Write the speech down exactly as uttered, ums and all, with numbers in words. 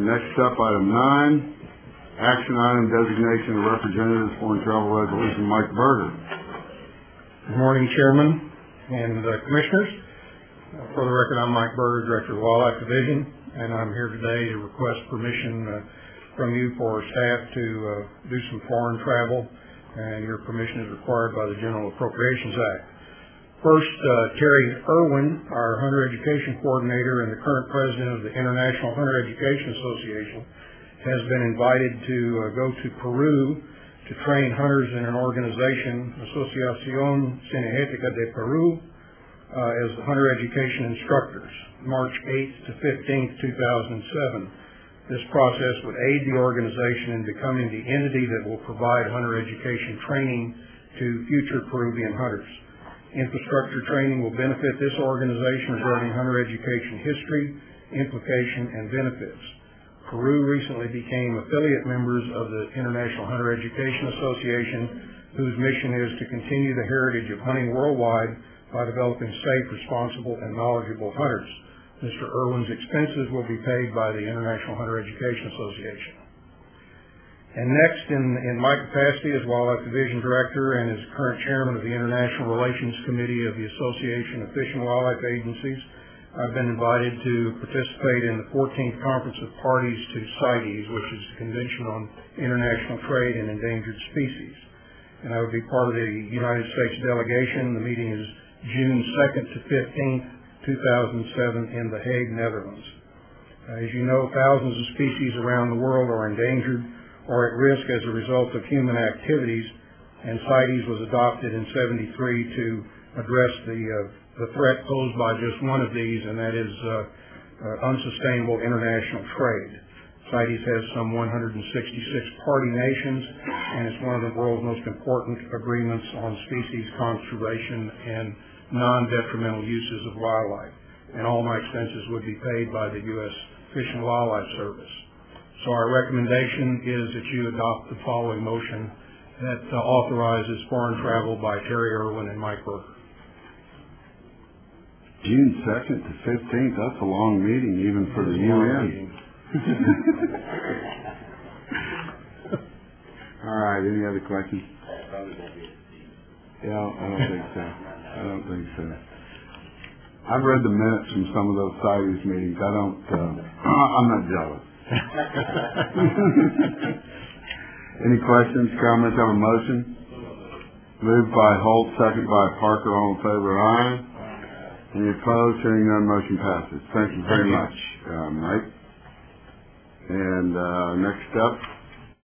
next up, item nine, action item designation of representatives foreign travel resolution. Mike Berger. Good morning, Chairman and uh, Commissioners. Uh, for the record, I'm Mike Berger, Director of the Wildlife Division, and I'm here today to request permission uh, from you for staff to uh, do some foreign travel, and your permission is required by the General Appropriations Act. First, uh, Terry Irwin, our Hunter Education Coordinator and the current President of the International Hunter Education Association, has been invited to uh, go to Peru to train hunters in an organization, Asociación Cinegética de Peru, uh, as the hunter education instructors, March eighth to fifteenth, two thousand seven. This process would aid the organization in becoming the entity that will provide hunter education training to future Peruvian hunters. Infrastructure training will benefit this organization regarding hunter education history, implication, and benefits. Peru recently became affiliate members of the International Hunter Education Association, whose mission is to continue the heritage of hunting worldwide by developing safe, responsible, and knowledgeable hunters. Mister Irwin's expenses will be paid by the International Hunter Education Association. And next, in, in my capacity as Wildlife Division Director and as current Chairman of the International Relations Committee of the Association of Fish and Wildlife Agencies, I've been invited to participate in the fourteenth Conference of Parties to CITES, which is the Convention on International Trade in Endangered Species. And I would be part of the United States delegation. The meeting is June second to fifteenth, two thousand seven in The Hague, Netherlands. Uh, as you know, thousands of species around the world are endangered or at risk as a result of human activities, and CITES was adopted in seventy-three to address the, uh, the threat posed by just one of these, and that is uh, uh, unsustainable international trade. CITES has some one hundred sixty-six party nations, and it's one of the world's most important agreements on species conservation and non-detrimental uses of wildlife. And all my expenses would be paid by the U S Fish and Wildlife Service. So our recommendation is that you adopt the following motion that uh, authorizes foreign travel by Terry Irwin and Mike Berger. June second to fifteenth, that's a long meeting even for the U N. All right, any other questions? Yeah, I don't think so. I don't think so. I've read the minutes from some of those CITES meetings. I don't, uh, I'm not jealous. Any questions, comments on a motion? Moved by Holt, second by Parker. All in favor, aye. Any opposed? Hearing none, motion passes. Thank you very much, uh, Mike. And uh, next up,